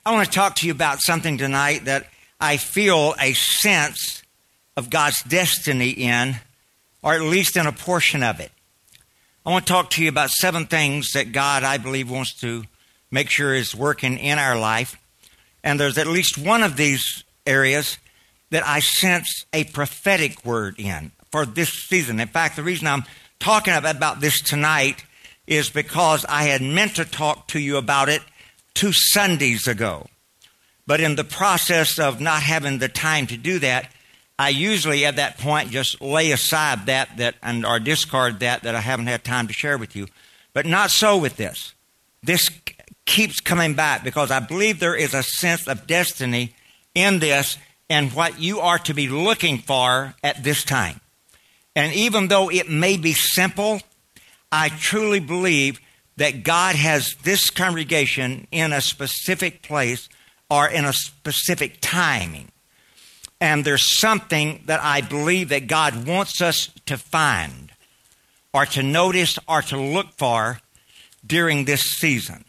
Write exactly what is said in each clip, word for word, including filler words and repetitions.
I want to talk to you about something tonight that I feel a sense of God's destiny in, or at least in a portion of it. I want to talk to you about seven things that God, I believe, wants to make sure is working in our life. And there's at least one of these areas that I sense a prophetic word in for this season. In fact, the reason I'm talking about this tonight is because I had meant to talk to you about it two Sundays ago. But in the process of not having the time to do that, I usually at that point just lay aside that, that and or discard that that I haven't had time to share with you. But not so with this. This keeps coming back because I believe there is a sense of destiny in this and what you are to be looking for at this time. And even though it may be simple, I truly believe that God has this congregation in a specific place or in a specific timing. And there's something that I believe that God wants us to find or to notice or to look for during this season.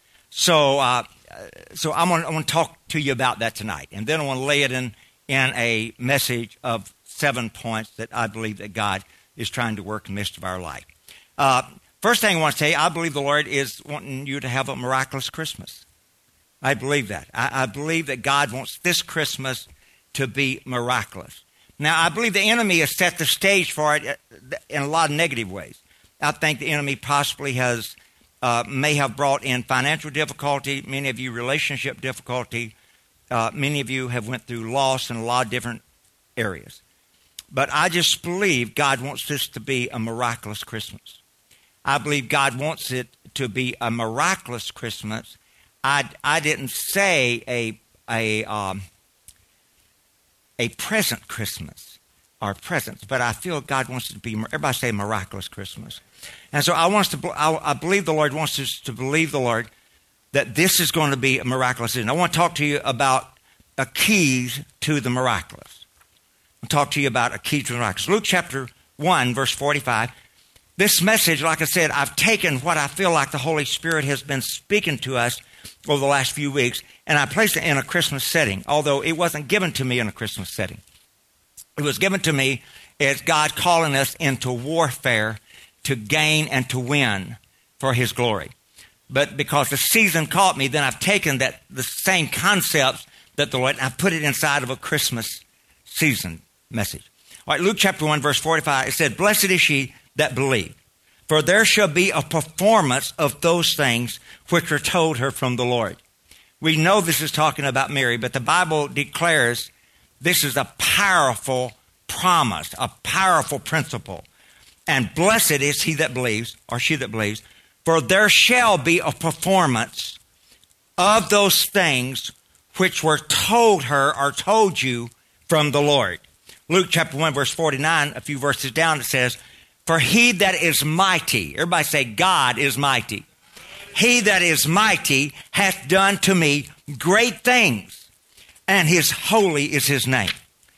So uh, so I'm going to talk to you about that tonight. And then I want to lay it in, in a message of seven points that I believe that God is trying to work in the midst of our life. Uh, first thing I want to say, I believe the Lord is wanting you to have a miraculous Christmas. I believe that. I, I believe that God wants this Christmas to be miraculous. Now, I believe the enemy has set the stage for it in a lot of negative ways. I think the enemy possibly has, uh, may have brought in financial difficulty, many of you relationship difficulty, uh, many of you have went through loss in a lot of different areas. But I just believe God wants this to be a miraculous Christmas. I believe God wants it to be a miraculous Christmas. I, I didn't say a a um, a present Christmas or presents, but I feel God wants it to be. Everybody say miraculous Christmas, and so I want us to. I, I believe the Lord wants us to believe the Lord that this is going to be a miraculous season. I want to talk to you about a key to the miraculous. I'll talk to you about a key to the miraculous. Luke chapter one, verse forty-five. This message, like I said, I've taken what I feel like the Holy Spirit has been speaking to us over the last few weeks, and I placed it in a Christmas setting, although it wasn't given to me in a Christmas setting. It was given to me as God calling us into warfare to gain and to win for His glory. But because the season caught me, then I've taken that the same concepts that the Lord, and I've put it inside of a Christmas season message. All right, Luke chapter one, verse forty-five, it said, "Blessed is she that believe, for there shall be a performance of those things which are told her from the Lord." We know this is talking about Mary, but the Bible declares this is a powerful promise, a powerful principle. And blessed is he that believes, or she that believes, for there shall be a performance of those things which were told her or told you from the Lord. Luke chapter one, verse forty-nine, a few verses down, it says, "For he that is mighty," everybody say, God is mighty. "He that is mighty hath done to me great things, and his holy is his name."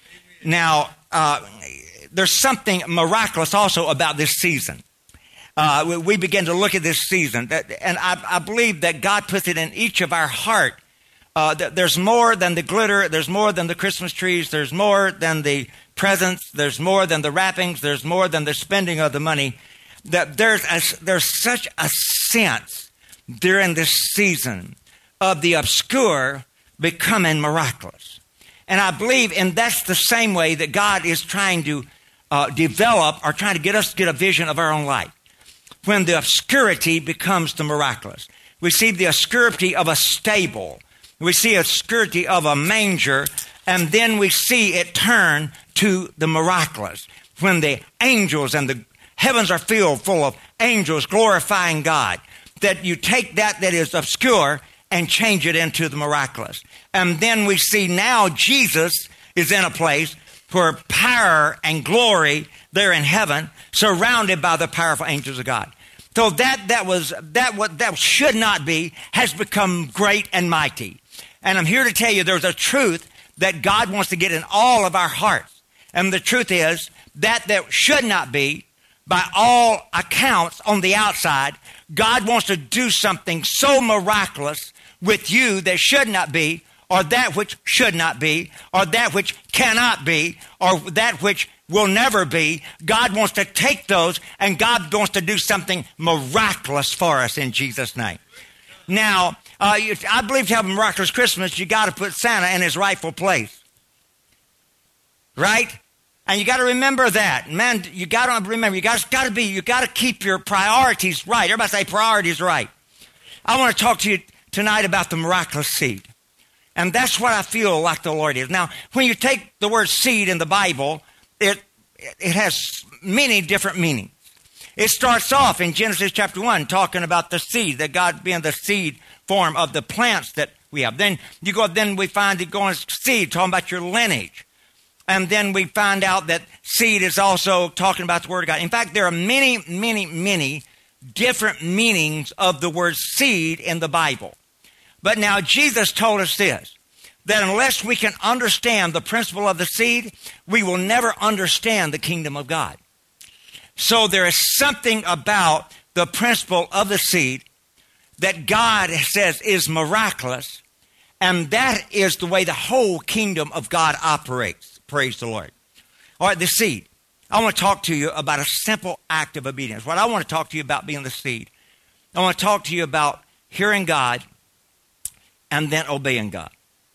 Now, uh, there's something miraculous also about this season. Uh, we, we begin to look at this season, that, and I, I believe that God puts it in each of our heart. Uh, that there's more than the glitter. There's more than the Christmas trees. There's more than the presents. There's more than the wrappings. There's more than the spending of the money. That there's a, there's such a sense during this season of the obscure becoming miraculous. And I believe, and that's the same way that God is trying to uh, develop or trying to get us to get a vision of our own life. When the obscurity becomes the miraculous. We see the obscurity of a stable. We see obscurity of a manger, and then we see it turn to the miraculous. When the angels and the heavens are filled full of angels glorifying God, that you take that that is obscure and change it into the miraculous. And then we see now Jesus is in a place where power and glory, they're in heaven, surrounded by the powerful angels of God. So that that was that what that should not be has become great and mighty. And I'm here to tell you there's a truth that God wants to get in all of our hearts. And the truth is that that should not be, by all accounts on the outside, God wants to do something so miraculous with you that should not be, or that which should not be, or that which cannot be, or that which will never be. God wants to take those, and God wants to do something miraculous for us in Jesus' name. Now, uh, I believe to have a miraculous Christmas, you got to put Santa in his rightful place. Right? And you got to remember that. Man, you got to remember, you got to be, you got to keep your priorities right. Everybody say priorities right. I want to talk to you tonight about the miraculous seed. And that's what I feel like the Lord is. Now, when you take the word seed in the Bible, it it has many different meanings. It starts off in Genesis chapter one talking about the seed, that God being the seed form of the plants that we have. Then you go, then we find it going seed, talking about your lineage. And then we find out that seed is also talking about the Word of God. In fact, there are many, many, many different meanings of the word seed in the Bible. But now Jesus told us this, that unless we can understand the principle of the seed, we will never understand the kingdom of God. So there is something about the principle of the seed that God says is miraculous, and that is the way the whole kingdom of God operates. Praise the Lord. All right, the seed. I want to talk to you about a simple act of obedience. What I want to talk to you about being the seed, I want to talk to you about hearing God and then obeying God.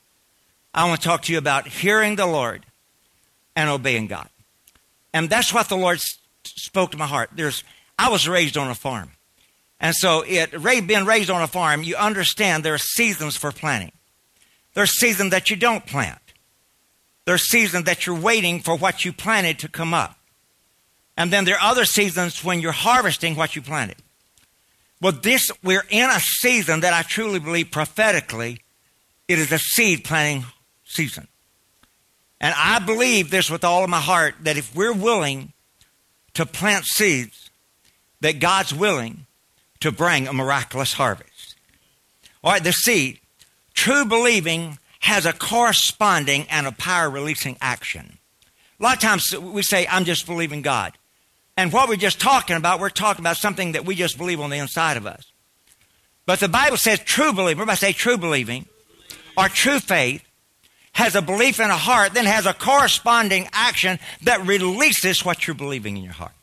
I want to talk to you about hearing the Lord and obeying God. And that's what the Lord spoke to my heart. There's, I was raised on a farm. And so it, being raised on a farm, you understand there are seasons for planting. There's seasons that you don't plant. There's seasons that you're waiting for what you planted to come up. And then there are other seasons when you're harvesting what you planted. Well, this, we're in a season that I truly believe prophetically, it is a seed planting season. And I believe this with all of my heart, that if we're willing to plant seeds, that God's willing to bring a miraculous harvest. All right, the seed. True believing has a corresponding and a power-releasing action. A lot of times we say, I'm just believing God. And what we're just talking about, we're talking about something that we just believe on the inside of us. But the Bible says true believing, everybody say true believing, or true faith, has a belief in a heart, then has a corresponding action that releases what you're believing in your heart.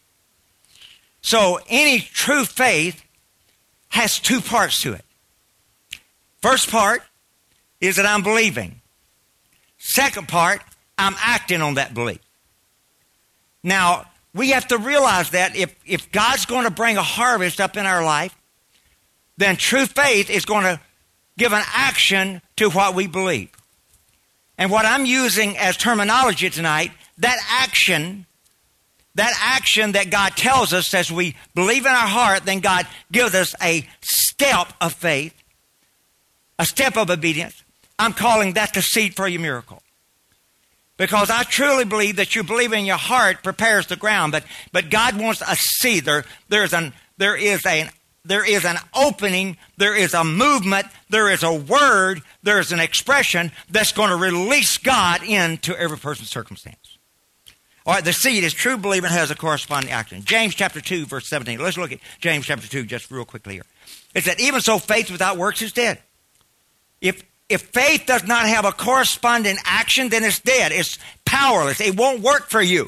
So any true faith has two parts to it. First part is that I'm believing. Second part, I'm acting on that belief. Now, we have to realize that if, if God's going to bring a harvest up in our life, then true faith is going to give an action to what we believe. And what I'm using as terminology tonight, that action, that action that God tells us as we believe in our heart, then God gives us a step of faith, a step of obedience. I'm calling that the seed for your miracle. Because I truly believe that you believe in your heart prepares the ground, but but God wants a seed. There there's an there is an there is an opening, there is a movement, there is a word, there is an expression that's going to release God into every person's circumstance. All right, the seed is true believing has a corresponding action. James chapter two, verse seventeen. Let's look at James chapter two just real quickly here. It said, even so faith without works is dead. If If faith does not have a corresponding action, then it's dead. It's powerless. It won't work for you.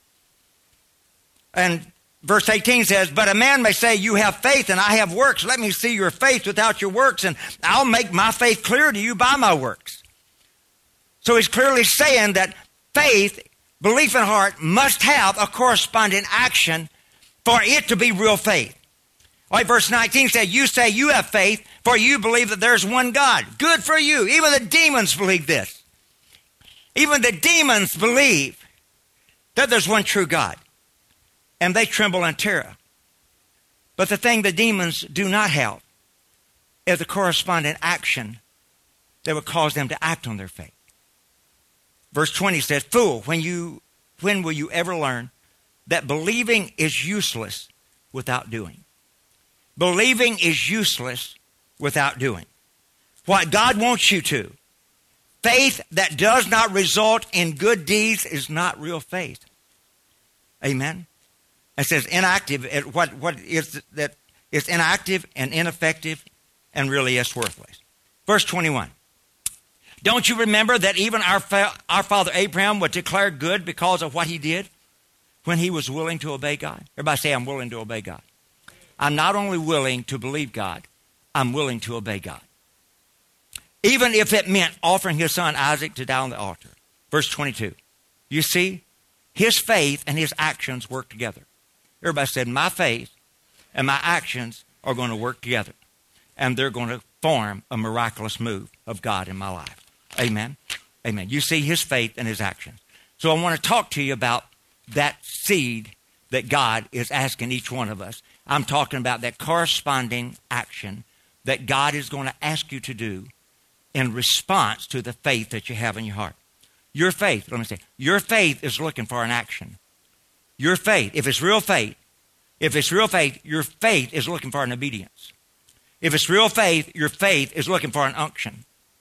And verse eighteen says, but a man may say, you have faith and I have works. Let me see your faith without your works, and I'll make my faith clear to you by my works. So he's clearly saying that faith, belief in heart, must have a corresponding action for it to be real faith. All right, verse nineteen says, you say you have faith, for you believe that there's one God. Good for you. Even the demons believe this. Even the demons believe that there's one true God. And they tremble in terror. But the thing the demons do not have is a corresponding action that would cause them to act on their faith. Verse twenty says, fool, when you when will you ever learn that believing is useless without doing? Believing is useless without doing what God wants you to. Faith that does not result in good deeds is not real faith. Amen. It says inactive. What what is that? It's inactive and ineffective, and really is worthless. Verse twenty-one. Don't you remember that even our, fa- our father Abraham was declared good because of what he did when he was willing to obey God? Everybody say, I'm willing to obey God. I'm not only willing to believe God, I'm willing to obey God. Even if it meant offering his son Isaac to die on the altar. Verse twenty-two. You see, his faith and his actions work together. Everybody said, my faith and my actions are going to work together. And they're going to form a miraculous move of God in my life. Amen. Amen. You see his faith and his actions. So I want to talk to you about that seed that God is asking each one of us. I'm talking about that corresponding action that God is going to ask you to do in response to the faith that you have in your heart. Your faith, let me say, your faith is looking for an action. Your faith, if it's real faith, if it's real faith, your faith is looking for an obedience. If it's real faith, your faith is looking for an unction.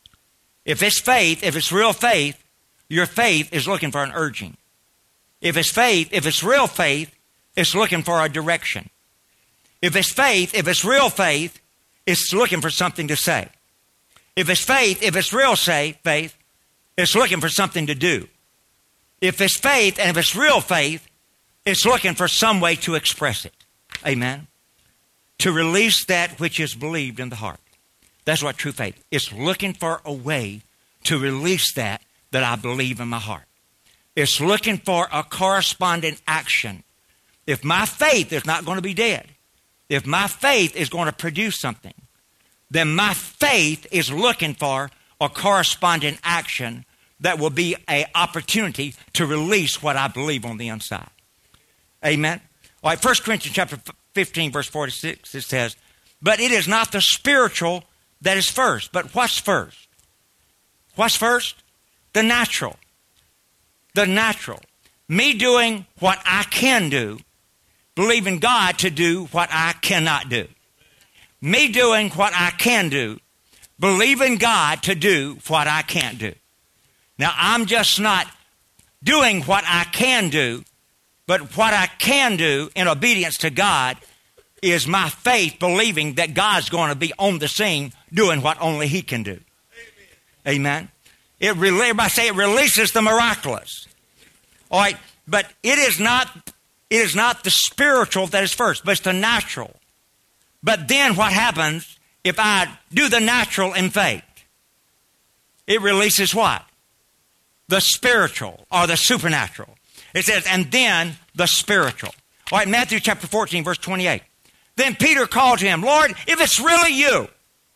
If it's faith, if it's real faith, your faith is looking for an urging. If it's faith, if it's real faith, it's looking for a direction. If it's faith, if it's real faith, it's looking for something to say. If it's faith, if it's real say, faith, it's looking for something to do. If it's faith and if it's real faith, it's looking for some way to express it. Amen. To release that which is believed in the heart. That's what true faith is. It's looking for a way to release that that I believe in my heart. It's looking for a corresponding action. If my faith is not going to be dead, if my faith is going to produce something, then my faith is looking for a corresponding action that will be an opportunity to release what I believe on the inside. Amen. All right, First Corinthians chapter fifteen, verse forty-six, it says, but it is not the spiritual that is first. But what's first? What's first? The natural. The natural. Me doing what I can do, believing God to do what I cannot do. Me doing what I can do, believing God to do what I can't do. Now, I'm just not doing what I can do, but what I can do in obedience to God is my faith believing that God's going to be on the scene doing what only he can do. Amen. Amen. It, everybody say it releases the miraculous. All right, but it is not, it is not the spiritual that is first, but it's the natural. But then what happens if I do the natural in faith? It releases what? The spiritual or the supernatural. It says, and then the spiritual. All right, Matthew chapter fourteen, verse twenty-eight. Then Peter called to him, Lord, if it's really you,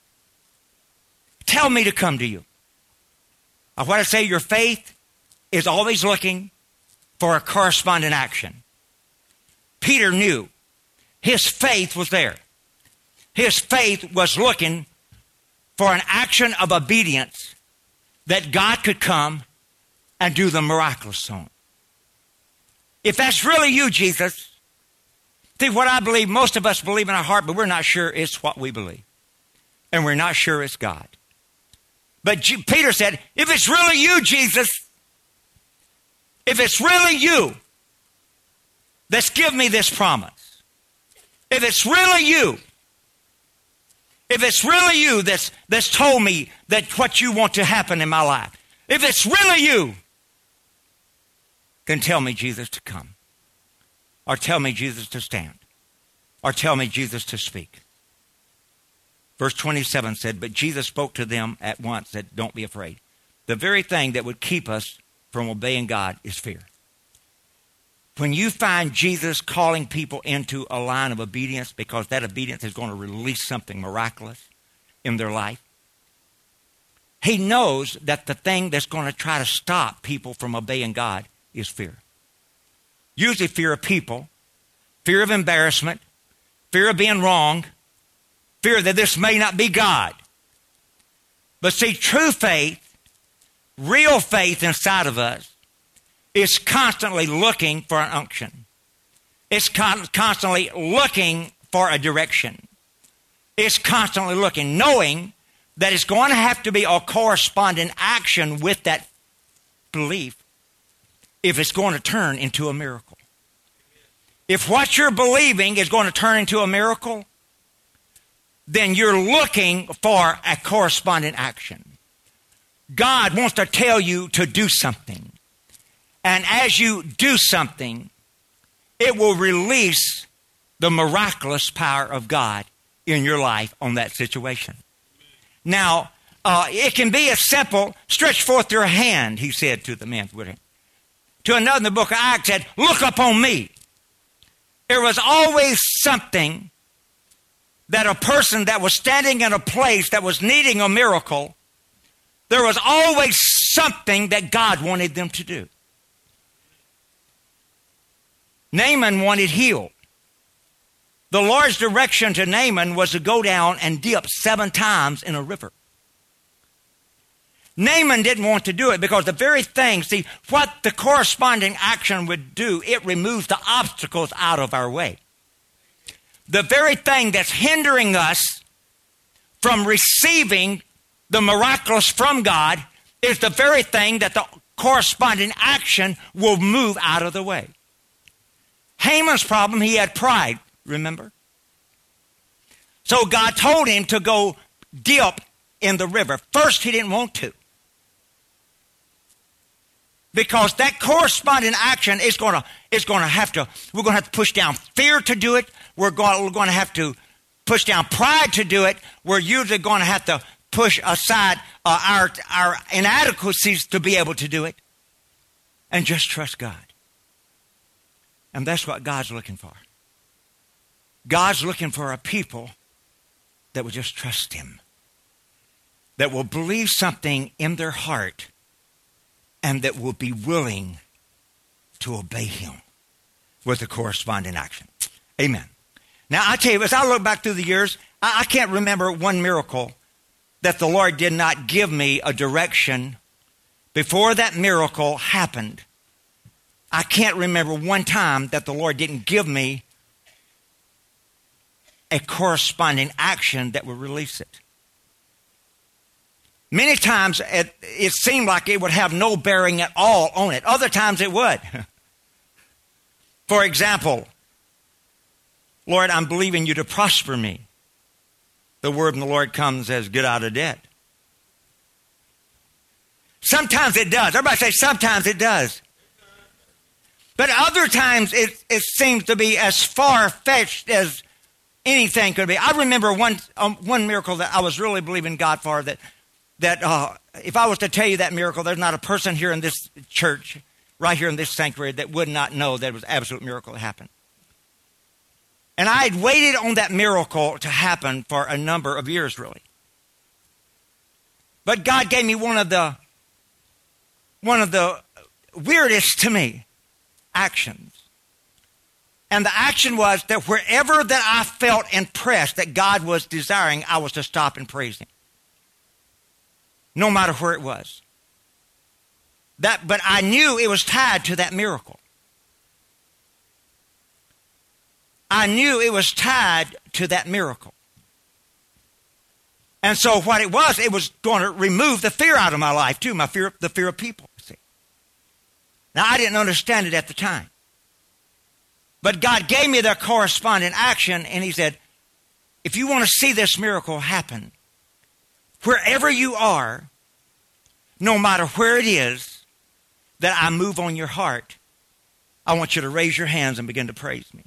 tell me to come to you. Now, what I say, your faith is always looking for a corresponding action. Peter knew his faith was there. His faith was looking for an action of obedience that God could come and do the miraculous on. If that's really you, Jesus, see, what I believe, most of us believe in our heart, but we're not sure it's what we believe. And we're not sure it's God. But G- Peter said, if it's really you, Jesus, if it's really you, let's give me this promise. If it's really you, if it's really you that's, that's told me that what you want to happen in my life, if it's really you, then tell me, Jesus, to come. Or tell me, Jesus, to stand. Or tell me, Jesus, to speak. Verse twenty-seven said, but Jesus spoke to them at once, said, don't be afraid. The very thing that would keep us from obeying God is fear. When you find Jesus calling people into a line of obedience, because that obedience is going to release something miraculous in their life, he knows that the thing that's going to try to stop people from obeying God is fear. Usually fear of people, fear of embarrassment, fear of being wrong, fear that this may not be God. But see, true faith, real faith inside of us, is constantly looking for an unction. It's con- constantly looking for a direction. It's constantly looking, knowing that it's going to have to be a corresponding action with that belief if it's going to turn into a miracle. If what you're believing is going to turn into a miracle, then you're looking for a corresponding action. God wants to tell you to do something. And as you do something, it will release the miraculous power of God in your life on that situation. Now, uh, it can be as simple, stretch forth your hand, he said to the men with him. To another in the book of Acts said, look upon me. There was always something that a person that was standing in a place that was needing a miracle, there was always something that God wanted them to do. Naaman wanted healed. The Lord's direction to Naaman was to go down and dip seven times in a river. Naaman didn't want to do it because the very thing, see, what the corresponding action would do, it removes the obstacles out of our way. The very thing that's hindering us from receiving the miraculous from God is the very thing that the corresponding action will move out of the way. Haman's problem, he had pride, remember? So God told him to go dip in the river. First, he didn't want to. Because that corresponding action is going to is going to have to, we're going to have to push down fear to do it. We're going, we're going to have to push down pride to do it. We're usually going to have to push aside uh, our, our inadequacies to be able to do it. And just trust God. And that's what God's looking for. God's looking for a people that will just trust him. That will believe something in their heart and that will be willing to obey him with a corresponding action. Amen. Now, I tell you, as I look back through the years, I, I can't remember one miracle that the Lord did not give me a direction before that miracle happened. I can't remember one time that the Lord didn't give me a corresponding action that would release it. Many times it, it seemed like it would have no bearing at all on it. Other times it would. For example, Lord, I'm believing you to prosper me. The word from the Lord comes as get out of debt. Sometimes it does. Everybody say sometimes it does. But other times it, it seems to be as far-fetched as anything could be. I remember one um, one miracle that I was really believing God for, that that uh, if I was to tell you that miracle, there's not a person here in this church, right here in this sanctuary, that would not know that it was an absolute miracle that happened. And I had waited on that miracle to happen for a number of years, really. But God gave me one of the one of the weirdest to me actions. And the action was that wherever that I felt impressed that God was desiring, I was to stop and praise him. No matter where it was. That, but I knew it was tied to that miracle. I knew it was tied to that miracle. And so what it was, it was going to remove the fear out of my life too, my fear, the fear of people. See? Now, I didn't understand it at the time. But God gave me the corresponding action, and he said, if you want to see this miracle happen, wherever you are, no matter where it is that I move on your heart, I want you to raise your hands and begin to praise me.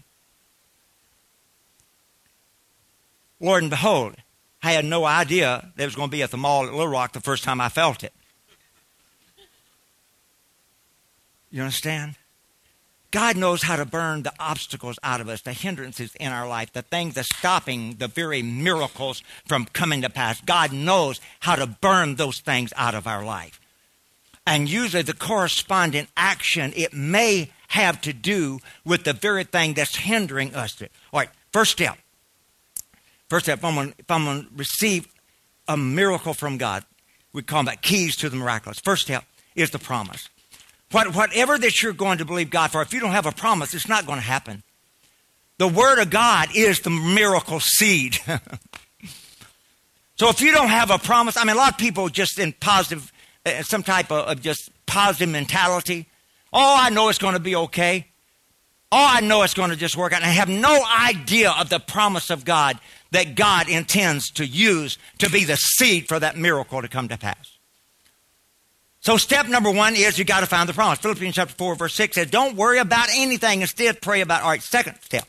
Lord and behold, I had no idea that it was going to be at the mall at Little Rock the first time I felt it. You understand? God knows how to burn the obstacles out of us, the hindrances in our life, the things that's stopping the very miracles from coming to pass. God knows how to burn those things out of our life. And usually the corresponding action, it may have to do with the very thing that's hindering us. All right, first step. First step, if I'm going, if I'm going to receive a miracle from God, we call that keys to the miraculous. First step is the promise. What, whatever that you're going to believe God for, if you don't have a promise, it's not going to happen. The Word of God is the miracle seed. So if you don't have a promise, I mean, a lot of people just in positive, uh, some type of, of just positive mentality. Oh, I know it's going to be okay. Oh, I know it's going to just work out. And I have no idea of the promise of God that God intends to use to be the seed for that miracle to come to pass. So step number one is you got to find the promise. Philippians chapter four, verse six says, don't worry about anything. Instead, pray about, all right, second step.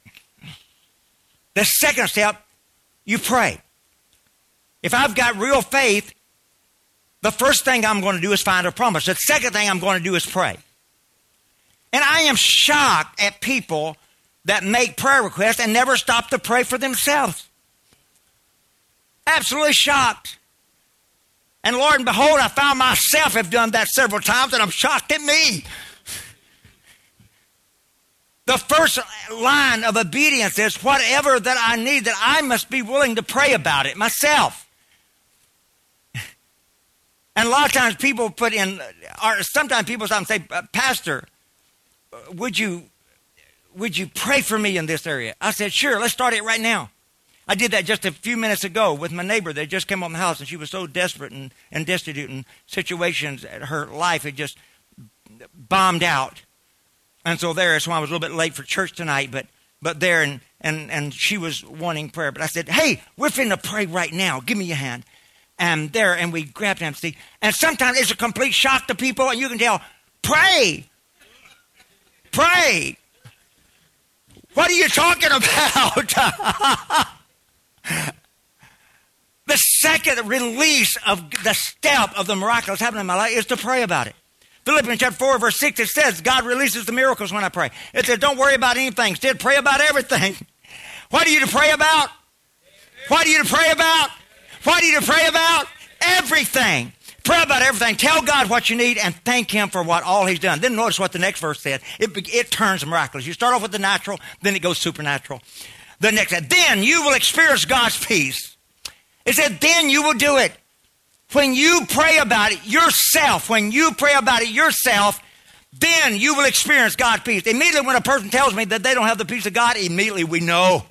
The second step, you pray. If I've got real faith, the first thing I'm going to do is find a promise. The second thing I'm going to do is pray. And I am shocked at people that make prayer requests and never stop to pray for themselves. Absolutely shocked. And Lord and behold, I found myself have done that several times, and I'm shocked at me. The first line of obedience is whatever that I need, that I must be willing to pray about it myself. And a lot of times people put in, or sometimes people say, Pastor, would you, would you pray for me in this area? I said, sure, let's start it right now. I did that just a few minutes ago with my neighbor that just came on the house, and she was so desperate and, and destitute in situations. Her life had just bombed out. And so there, so I was a little bit late for church tonight, but but there, and, and, and she was wanting prayer. But I said, hey, we're finna pray right now. Give me your hand. And there, and we grabbed him. See, and sometimes it's a complete shock to people, and you can tell, pray. Pray. What are you talking about? The second release of the step of the miraculous happening in my life is to pray about it. Philippians chapter four, verse six, it says, God releases the miracles when I pray. It says, don't worry about anything. Instead, pray about everything. What are you to pray about? What are you to pray about? What are you to pray about? Everything. Pray about everything. Tell God what you need and thank Him for what all He's done. Then notice what the next verse said. It, it turns miraculous. You start off with the natural, then it goes supernatural. The next, then you will experience God's peace. It said, then you will do it. When you pray about it yourself, when you pray about it yourself, then you will experience God's peace. Immediately when a person tells me that they don't have the peace of God, immediately we know.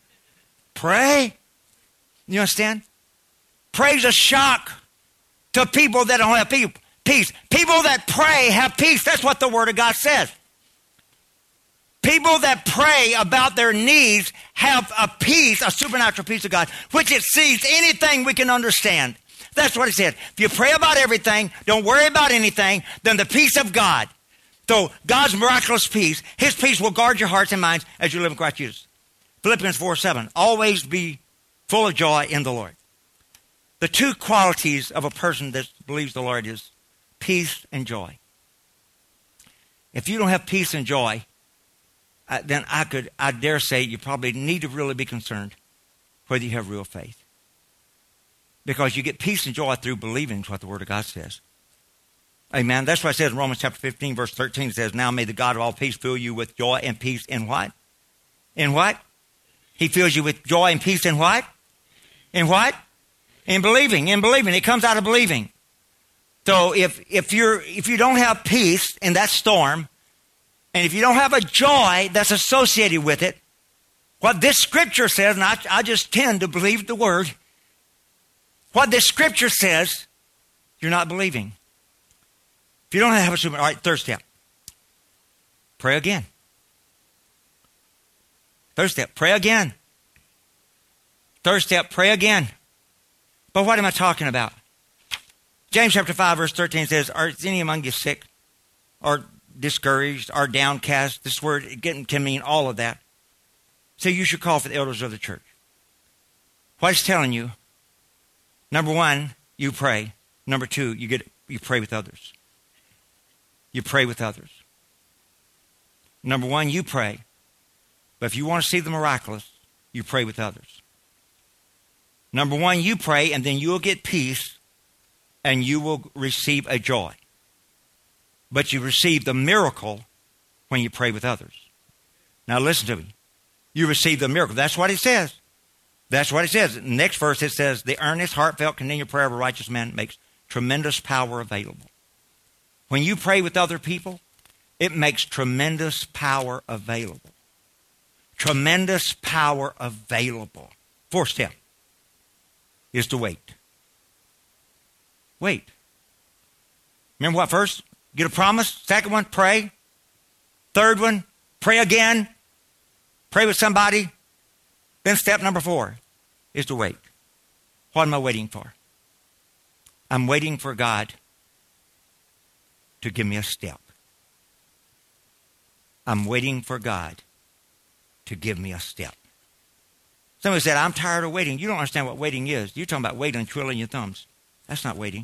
Pray. You understand? Praise a shock to people that don't have peace. People that pray have peace. That's what the Word of God says. People that pray about their needs have a peace, a supernatural peace of God, which exceeds anything we can understand. That's what it said. If you pray about everything, don't worry about anything, then the peace of God. So God's miraculous peace, His peace will guard your hearts and minds as you live in Christ Jesus. Philippians four seven, always be full of joy in the Lord. The two qualities of a person that believes the Lord is peace and joy. If you don't have peace and joy, uh, then I could, I dare say you probably need to really be concerned whether you have real faith. Because you get peace and joy through believing is what the Word of God says. Amen. That's why it says in Romans chapter fifteen, verse thirteen, it says, now may the God of all peace fill you with joy and peace in what? In what? He fills you with joy and peace in what? In what? In believing. In believing. It comes out of believing. So if if you're if you don't have peace in that storm, and if you don't have a joy that's associated with it, what this scripture says, and I, I just tend to believe the Word, what this scripture says, you're not believing. If you don't have a super, all right, third step. Pray again. Third step, pray again. Third step, pray again. But what am I talking about? James chapter five, verse thirteen says, are any among you sick, or discouraged, or downcast? This word can mean all of that. So you should call for the elders of the church. What it's telling you, number one, you pray. Number two, you get you pray with others. You pray with others. Number one, you pray. But if you want to see the miraculous, you pray with others. Number one, you pray, and then you'll get peace, and you will receive a joy. But you receive the miracle when you pray with others. Now listen to me. You receive the miracle. That's what it says. That's what it says. Next verse, it says, the earnest, heartfelt, continual prayer of a righteous man makes tremendous power available. When you pray with other people, it makes tremendous power available. Tremendous power available. Fourth step is to wait. Wait. Remember what? First, get a promise. Second one, pray. Third one, pray again. Pray with somebody. Then step number four is to wait. What am I waiting for? I'm waiting for God to give me a step. I'm waiting for God to give me a step. Somebody said, I'm tired of waiting. You don't understand what waiting is. You're talking about waiting and twiddling your thumbs. That's not waiting.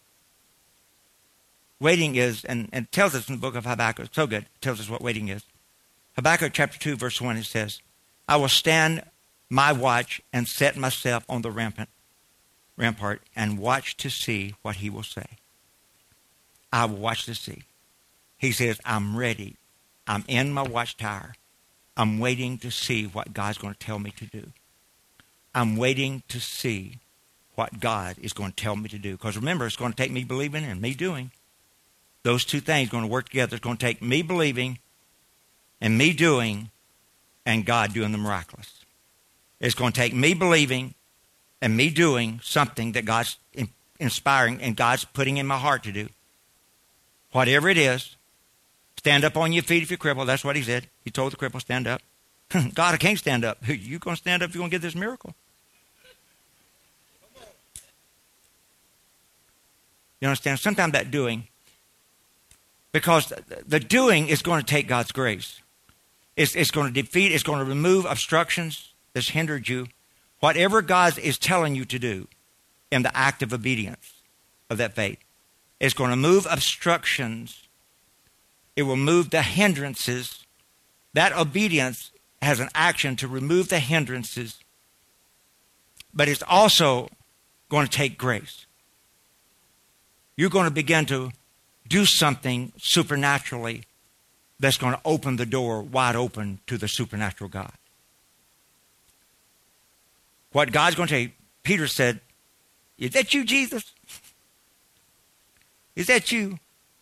Waiting is, and, and it tells us in the book of Habakkuk, so good, it tells us what waiting is. Habakkuk chapter two, verse one, it says, I will stand my watch and set myself on the rampart, rampart and watch to see what he will say. I will watch to see. He says, I'm ready. I'm in my watchtower. I'm waiting to see what God's going to tell me to do. I'm waiting to see what God is going to tell me to do. Because remember, it's going to take me believing and me doing. Those two things are going to work together. It's going to take me believing and me doing and God doing the miraculous. It's going to take me believing and me doing something that God's inspiring and God's putting in my heart to do. Whatever it is, stand up on your feet if you're crippled. That's what he said. He told the cripple, stand up. God, I can't stand up. You're going to stand up if you're going to get this miracle. You understand? Sometimes that doing, because the doing is going to take God's grace. It's, it's going to defeat, it's going to remove obstructions that's hindered you. Whatever God is telling you to do in the act of obedience of that faith, it's going to move obstructions. It will move the hindrances. That obedience has an action to remove the hindrances, but it's also going to take grace. You're going to begin to do something supernaturally that's going to open the door wide open to the supernatural God. What God's going to tell you, Peter said, is that you, Jesus? Is that you?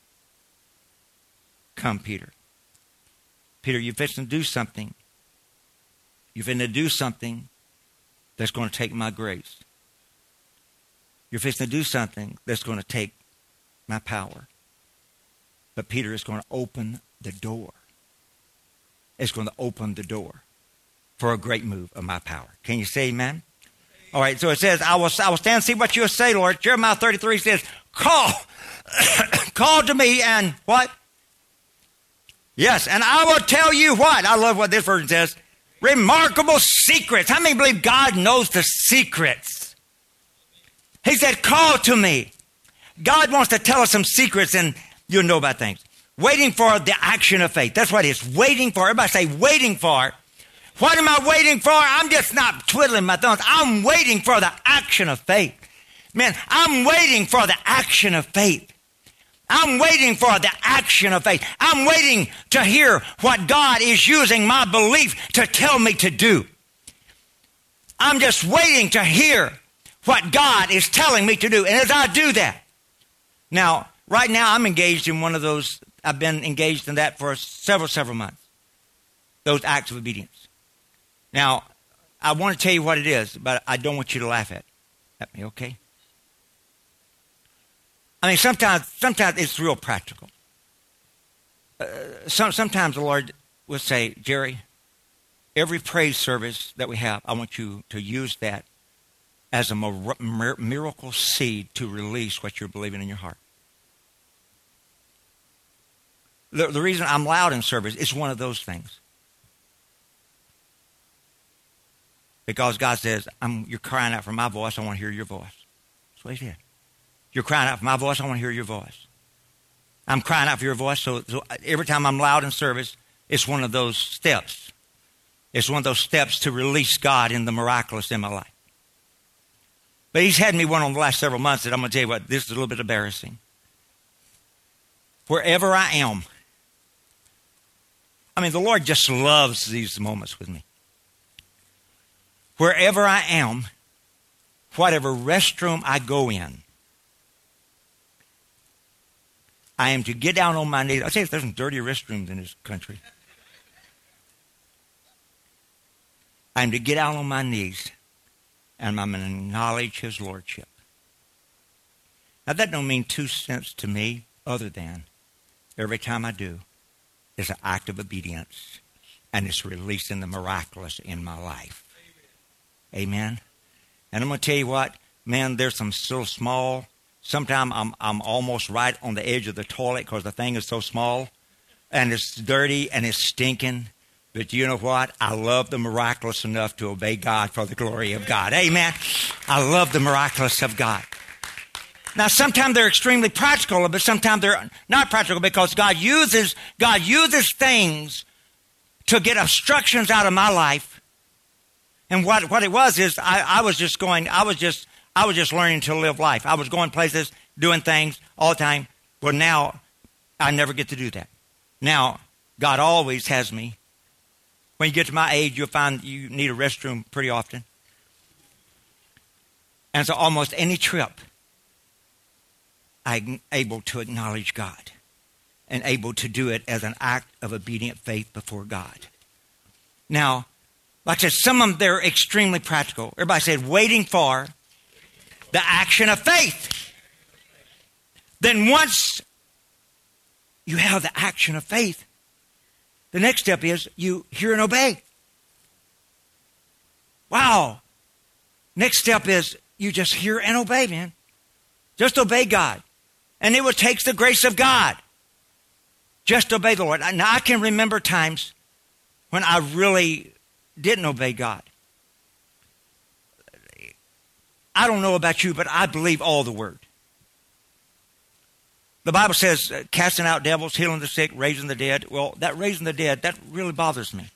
Come, Peter. Peter, you're fixing to do something. You're fixing to do something that's going to take my grace. You're fixing to do something that's going to take my power. But Peter is going to open the door. It's going to open the door for a great move of my power. Can you say amen? All right, so it says, I will, I will stand and see what you'll say, Lord. Jeremiah thirty-three says, call. Call to me and what? Yes, and I will tell you what. I love what this version says. Remarkable secrets. How many believe God knows the secrets? He said, call to me. God wants to tell us some secrets and you'll know about things. Waiting for the action of faith. That's what it is. Waiting for. Everybody say waiting for. What am I waiting for? I'm just not twiddling my thumbs. I'm waiting for the action of faith. Man, I'm waiting for the action of faith. I'm waiting for the action of faith. I'm waiting to hear what God is using my belief to tell me to do. I'm just waiting to hear what God is telling me to do. And as I do that, now, right now I'm engaged in one of those, I've been engaged in that for several, several months. Those acts of obedience. Now, I want to tell you what it is, but I don't want you to laugh at, at me, okay? I mean, sometimes, sometimes it's real practical. Uh, some, sometimes the Lord will say, Jerry, every praise service that we have, I want you to use that as a mir- miracle seed to release what you're believing in your heart. The, the reason I'm loud in service is one of those things. Because God says, I'm, you're crying out for my voice, I want to hear your voice. That's what he said. You're crying out for my voice, I want to hear your voice. I'm crying out for your voice, so, so every time I'm loud in service, it's one of those steps. It's one of those steps to release God in the miraculous in my life. But he's had me one on the last several months that I'm going to tell you what, this is a little bit embarrassing. Wherever I am, I mean, the Lord just loves these moments with me. Wherever I am, whatever restroom I go in, I am to get down on my knees. I say if there's some dirty restrooms in this country. I am to get down on my knees and I'm going to acknowledge his lordship. Now that don't mean two cents to me other than every time I do, it's an act of obedience and it's releasing the miraculous in my life. Amen. And I'm going to tell you what, man, there's some so small. Sometimes I'm I'm almost right on the edge of the toilet because the thing is so small, and it's dirty and it's stinking. But you know what? I love the miraculous enough to obey God for the glory of God. Amen. I love the miraculous of God. Now, sometimes they're extremely practical, but sometimes they're not practical because God uses God uses things to get obstructions out of my life. And what, what it was is I, I was just going, I was just, I was just learning to live life. I was going places, doing things all the time. Well, now I never get to do that. Now, God always has me. When you get to my age, you'll find you need a restroom pretty often. And so almost any trip, I'm able to acknowledge God and able to do it as an act of obedient faith before God. Now, like I said, some of them, they're extremely practical. Everybody said, waiting for the action of faith. Then once you have the action of faith, the next step is you hear and obey. Wow. Next step is you just hear and obey, man. Just obey God. And it will take the grace of God. Just obey the Lord. Now, I can remember times when I really didn't obey God. I don't know about you, but I believe all the word. The Bible says uh, casting out devils, healing the sick, raising the dead. Well, that raising the dead, that really bothers me.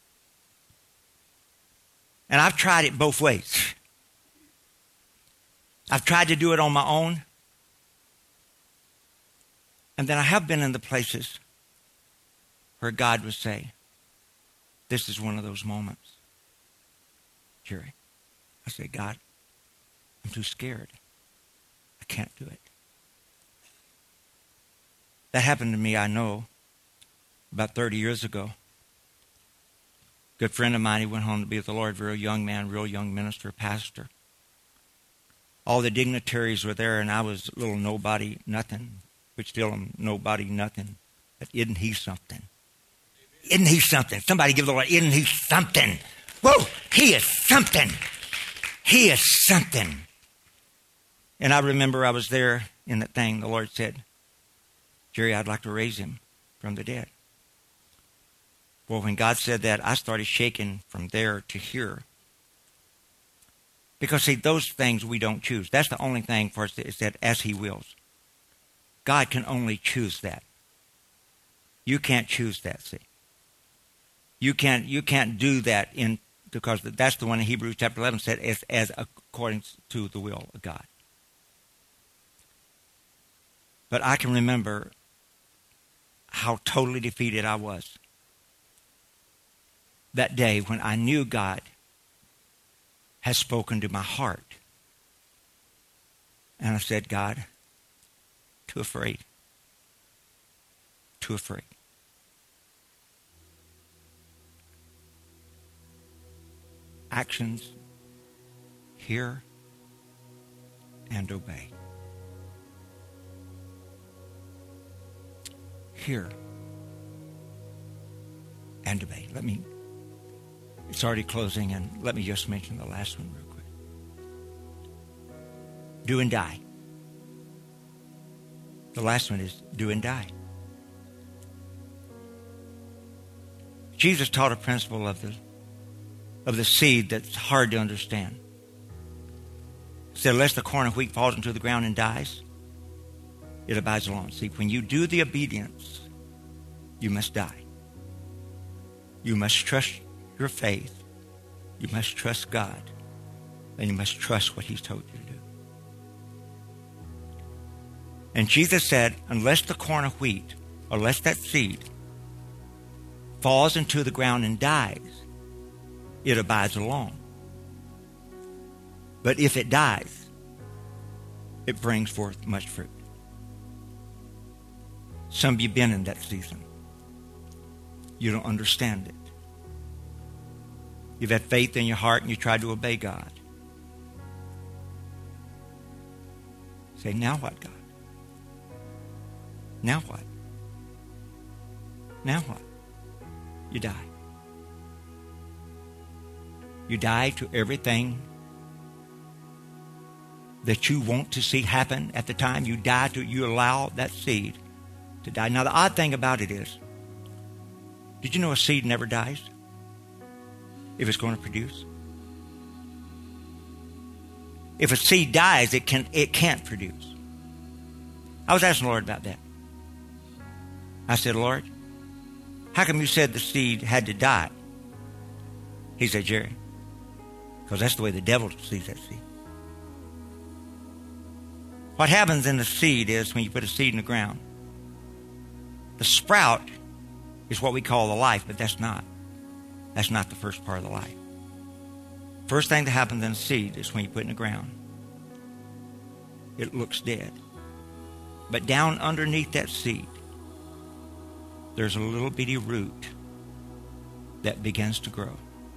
And I've tried it both ways. I've tried to do it on my own. And then I have been in the places where God would say, this is one of those moments. Jerry, I say, God, I'm too scared. I can't do it. That happened to me, I know, about thirty years ago. Good friend of mine, he went home to be with the Lord, real young man, real young minister, pastor. All the dignitaries were there, and I was a little nobody, nothing, but still am nobody, nothing. But isn't he something? Isn't he something? Somebody give the Lord, isn't he something? Whoa, he is something. He is something. And I remember I was there in that thing. The Lord said, Jerry, I'd like to raise him from the dead. Well, when God said that, I started shaking from there to here. Because, see, those things we don't choose. That's the only thing for us is that as he wills. God can only choose that. You can't choose that, see. You can't, you can't do that in because that's the one in Hebrews chapter eleven said as, as according to the will of God. But I can remember how totally defeated I was that day when I knew God has spoken to my heart. And I said, God, too afraid. Too afraid. Actions, hear and obey. Hear and obey. Let me, it's already closing, and let me just mention the last one real quick. Do and die. The last one is do and die. Jesus taught a principle of the of the seed that's hard to understand. He said, unless the corn of wheat falls into the ground and dies, it abides alone. See, when you do the obedience, you must die. You must trust your faith. You must trust God. And you must trust what he's told you to do. And Jesus said, unless the corn of wheat, or unless that seed falls into the ground and dies, it abides alone. But if it dies, it brings forth much fruit. Some of you have been in that season. You don't understand it. You've had faith in your heart and you tried to obey God. Say, now what, God? Now what? Now what? You die. You die to everything that you want to see happen at the time. You die to, you allow that seed to die. Now, the odd thing about it is, did you know a seed never dies if it's going to produce? If a seed dies, it can it can't produce. I was asking the Lord about that. I said, Lord, how come you said the seed had to die? He said, Jerry, because that's the way the devil sees that seed. What happens in the seed is when you put a seed in the ground, the sprout is what we call the life, but that's not. That's not the first part of the life. First thing that happens in a seed is when you put it in the ground. It looks dead. But down underneath that seed, there's a little bitty root that begins to grow.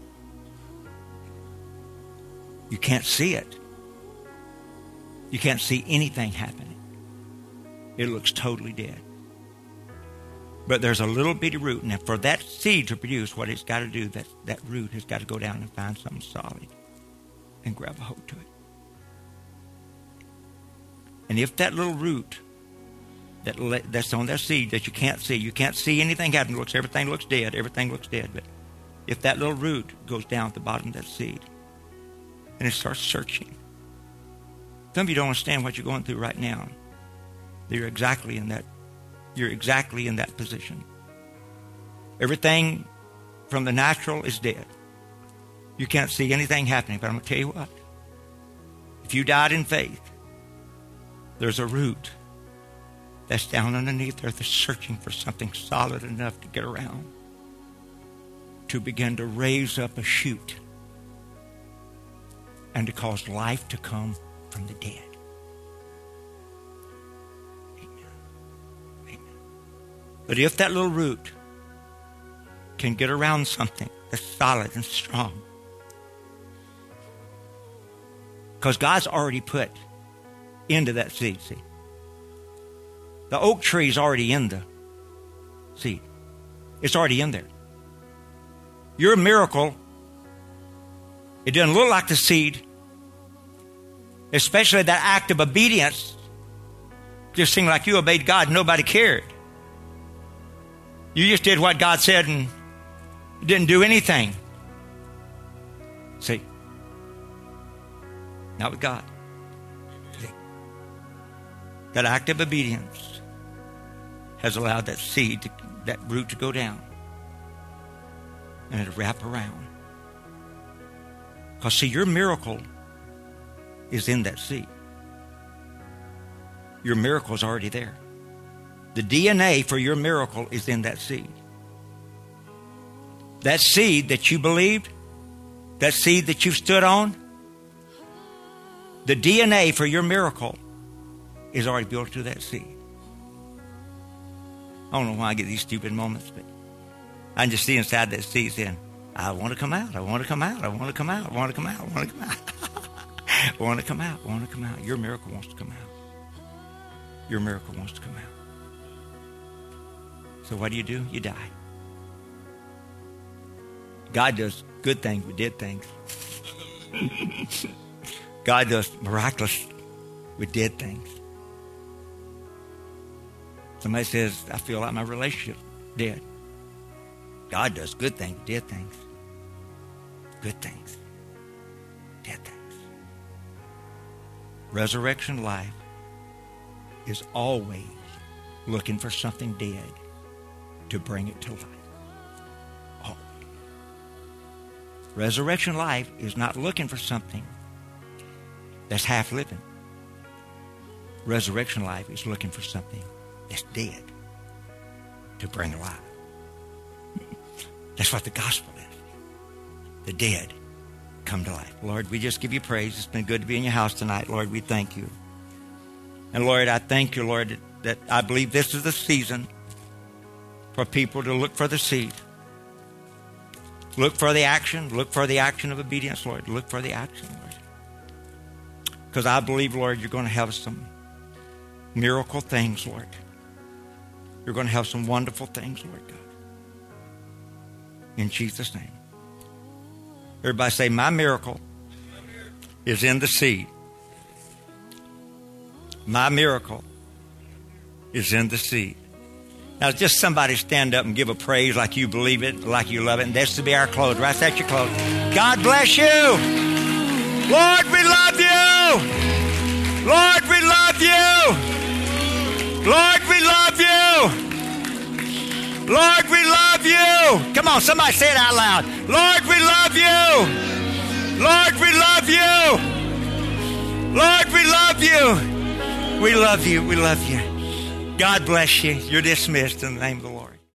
You can't see it. You can't see anything happening. It looks totally dead. But there's a little bitty root, and for that seed to produce, what it's got to do, that, that root has got to go down and find something solid and grab a hold to it. And if that little root that that's on that seed that you can't see, you can't see anything happening, looks everything looks dead, everything looks dead, but if that little root goes down at the bottom of that seed and it starts searching, some of you don't understand what you're going through right now. You're exactly in that. You're exactly in that position. Everything from the natural is dead. You can't see anything happening. But I'm going to tell you what. If you died in faith, there's a root that's down underneath there that's searching for something solid enough to get around, to begin to raise up a shoot and to cause life to come from the dead. But if that little root can get around something that's solid and strong, because God's already put into that seed, see. The oak tree is already in the seed. It's already in there. Your miracle, it doesn't look like the seed, especially that act of obedience. Just seemed like you obeyed God, nobody cared. You just did what God said and didn't do anything. See? Not with God. See? That act of obedience has allowed that seed, to, that root to go down. And it'll wrap around. Because see, your miracle is in that seed. Your miracle is already there. The D N A for your miracle is in that seed. That seed that you believed, that seed that you stood on, the D N A for your miracle is already built to that seed. I don't know why I get these stupid moments, but I can just see inside that seed saying, I want to come out, I want to come out, I want to come out, I want to come out, I want to come out. I want to come out, I want to come out. Your miracle wants to come out. Your miracle wants to come out. So what do you do? You die. God does good things with dead things. God does miraculous with dead things. Somebody says, I feel like my relationship dead. God does good things with dead things. Good things. Dead things. Resurrection life is always looking for something dead to bring it to life. Oh. Resurrection life is not looking for something that's half living. Resurrection life is looking for something that's dead to bring alive. That's what the gospel is. The dead come to life. Lord, we just give you praise. It's been good to be in your house tonight. Lord, we thank you. And Lord, I thank you, Lord, that, that I believe this is the season for people to look for the seed. Look for the action. Look for the action of obedience, Lord. Look for the action, Lord. Because I believe, Lord, you're going to have some miracle things, Lord. You're going to have some wonderful things, Lord God. In Jesus' name, Everybody say, my miracle is in the seed. My miracle is in the seed. Now, just somebody stand up and give a praise like you believe it, like you love it. And that's to be our close. Right, that's your close. God bless you. Lord, we love you. Lord, we love you. Lord, we love you. Lord, we love you. Come on, somebody say it out loud. Lord, we love you. Lord, we love you. Lord, we love you. We love you. We love you. God bless you. You're dismissed in the name of the Lord.